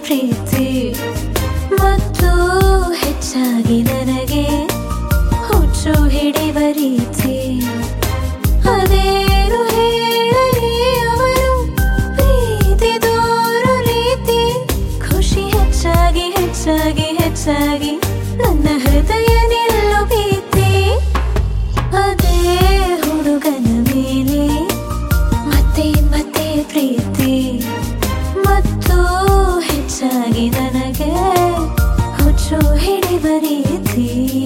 ಪ್ರೀತಿ ಮತ್ತು ಹೆಚ್ಚಾಗಿ ನನಗೆ ಹುಚ್ಚು ಹಿಡಿವ ರೀತಿ. ಅದೇನು ಹೇಳಲಿ ಅವರು ಪ್ರೀತಿ ತೋರೋ ರೀತಿ. ಖುಷಿ ಹೆಚ್ಚಾಗಿ ಹೆಚ್ಚಾಗಿ ಹೆಚ್ಚಾಗಿ ನನ್ನ ಹೃದಯ ನಿಲ್ಲೋ ಭೀತಿ. ಅದೇ ಹುಡುಗನ ಮೇಲೆ ಮತ್ತೆ ಮತ್ತೆ ಪ್ರೀತಿ ಮತ್ತು ಹೆಚ್ಚಾಗಿ ನನಗೆ ಹುಚ್ಚು ಹಿಡಿವ ರೀತಿ.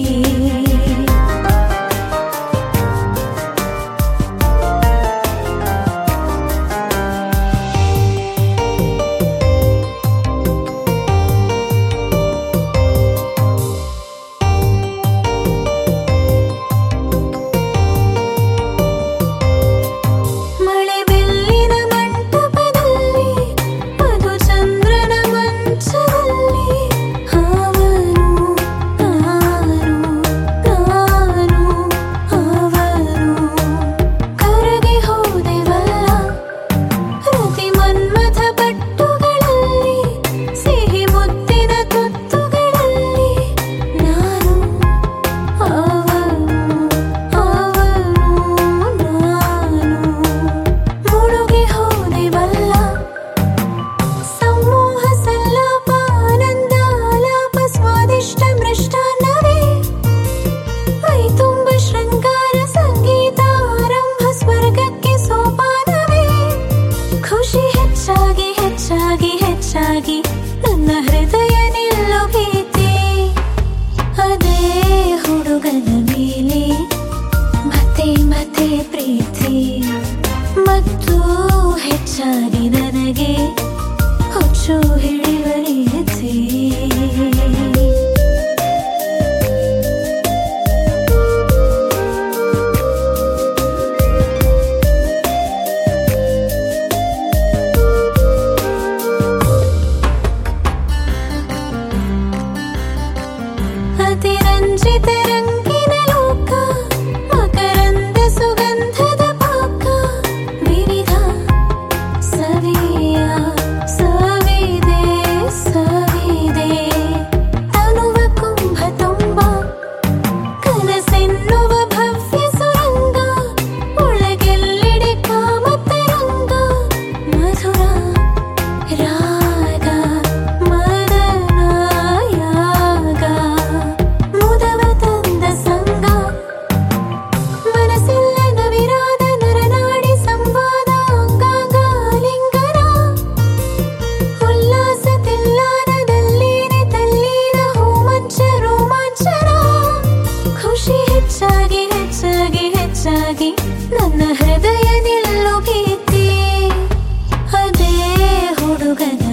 ಹೆಚ್ಚಾಗಿ ಹೆಚ್ಚಾಗಿ ಹೆಚ್ಚಾಗಿ ನನ್ನ ಹೃದಯ ನಿಲ್ಲೋ ಭೀತಿ. ಅದೇ ಹುಡುಗನ ಮೇಲೆ ಮತ್ತೆ ಮತ್ತೆ ಪ್ರೀತಿ ಮತ್ತು ಹೆಚ್ಚಾಗಿ ನನಗೆ ಹುಚ್ಚು ಹಿಡಿವ ರೀತಿ. ಅತಿರಂಜಿತ ರಂಗಿನ ಲೋಕ ಮಕರಂದ ಸುಗಂಧದ ಪಾಕ. ವಿವಿಧ ಸವಿಯ ಸವಿದೆ ಸವಿದೆ ತನುವ ಕುಂಭ ತುಂಬ ಕನಸೆನ್ನುವ ಭವ್ಯ ಸುರಂಗ. ಒಳಗೆಲ್ಲೆಡೆ ಕಾಮತರಂಗ ಮಧುರ ರಾಗ ಮದನ ಯಾಗ. ಮುದವ ತಂದ ಸಂಗ ಮನಸ್ಸೆಲ್ಲ ನವಿರಾದ ನರನಾಡಿ ಸಂವಾದ ಅಂಗಾಂಗ ಲಿಂಗನ. ಉಲ್ಲಾಸ ತಿಲ್ಲಾನದಲ್ಲಿನೆ ತಲ್ಲೀನ ಹೂಮಂಚ ರೋಮಾಂಚನ. ಖುಷಿ ಹೆಚ್ಚಾಗಿ ಹೆಚ್ಚಾಗಿ ಹೆಚ್ಚಾಗಿ ನನ್ನ ಹೃದಯ ನಿಲ್ಲೋ ಭೀತಿ. ಅದೇ ಹುಡುಗನ